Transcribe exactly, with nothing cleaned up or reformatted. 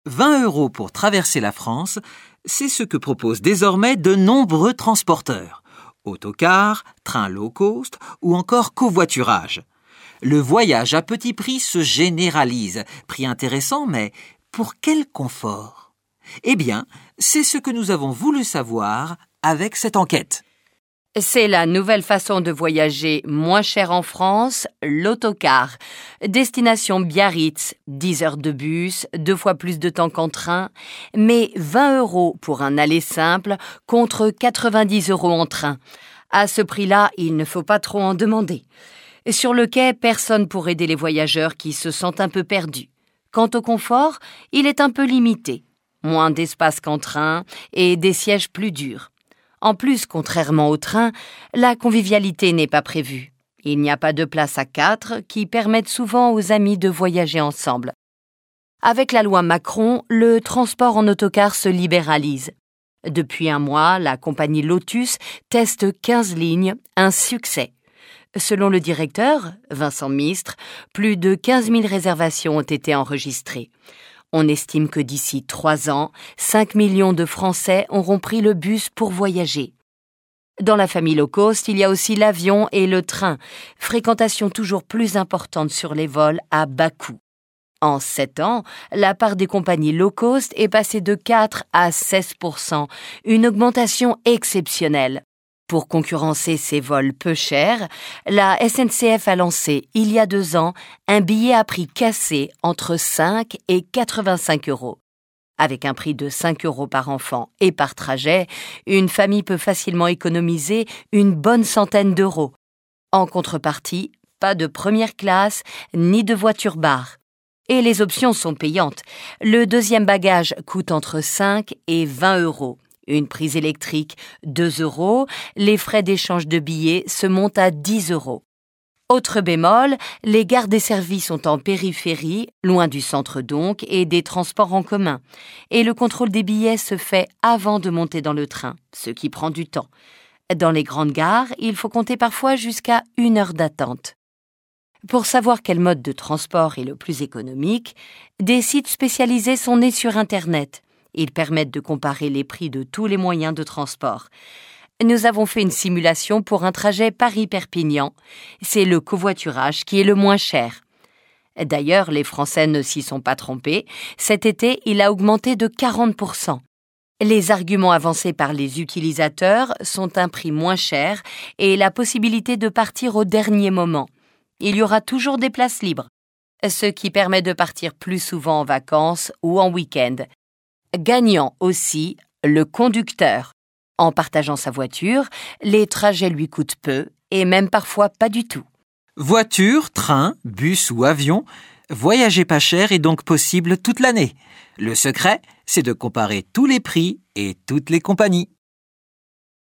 vingt euros pour traverser la France, c'est ce que proposent désormais de nombreux transporteurs. Autocars, trains low cost ou encore covoiturage. Le voyage à petit prix se généralise. Prix intéressant, mais pour quel confort? Eh bien, c'est ce que nous avons voulu savoir avec cette enquête. C'est la nouvelle façon de voyager moins cher en France, l'autocar. Destination Biarritz, dix heures de bus, deux fois plus de temps qu'en train, mais vingt euros pour un aller simple contre quatre-vingt-dix euros en train. À ce prix-là, il ne faut pas trop en demander. Sur le quai, personne pour aider les voyageurs qui se sentent un peu perdus. Quant au confort, il est un peu limité. Moins d'espace qu'en train et des sièges plus durs. En plus, contrairement au train, la convivialité n'est pas prévue. Il n'y a pas de place à quatre qui permettent souvent aux amis de voyager ensemble. Avec la loi Macron, le transport en autocar se libéralise. Depuis un mois, la compagnie Lotus teste quinze lignes, un succès. Selon le directeur, Vincent Mistre, plus de quinze mille réservations ont été enregistrées. On estime que d'ici trois ans, cinq millions de Français auront pris le bus pour voyager. Dans la famille low cost, il y a aussi l'avion et le train, fréquentation toujours plus importante sur les vols à bas coût. En sept ans, la part des compagnies low cost est passée de quatre à seize pour cent, une augmentation exceptionnelle. Pour concurrencer ces vols peu chers, la S N C F a lancé, il y a deux ans, un billet à prix cassé entre cinq et quatre-vingt-cinq euros. Avec un prix de cinq euros par enfant et par trajet, une famille peut facilement économiser une bonne centaine d'euros. En contrepartie, pas de première classe ni de voiture-bar. Et les options sont payantes. Le deuxième bagage coûte entre cinq et vingt euros. Une prise électrique, deux euros. Les frais d'échange de billets se montent à dix euros. Autre bémol, les gares desservies sont en périphérie, loin du centre donc, et des transports en commun. Et le contrôle des billets se fait avant de monter dans le train, ce qui prend du temps. Dans les grandes gares, il faut compter parfois jusqu'à une heure d'attente. Pour savoir quel mode de transport est le plus économique, des sites spécialisés sont nés sur Internet. Ils permettent de comparer les prix de tous les moyens de transport. Nous avons fait une simulation pour un trajet Paris-Perpignan. C'est le covoiturage qui est le moins cher. D'ailleurs, les Français ne s'y sont pas trompés. Cet été, il a augmenté de quarante pour cent. Les arguments avancés par les utilisateurs sont un prix moins cher et la possibilité de partir au dernier moment. Il y aura toujours des places libres, ce qui permet de partir plus souvent en vacances ou en week-end. Gagnant aussi, le conducteur. En partageant sa voiture, les trajets lui coûtent peu et même parfois pas du tout. Voiture, train, bus ou avion, voyager pas cher est donc possible toute l'année. Le secret, c'est de comparer tous les prix et toutes les compagnies.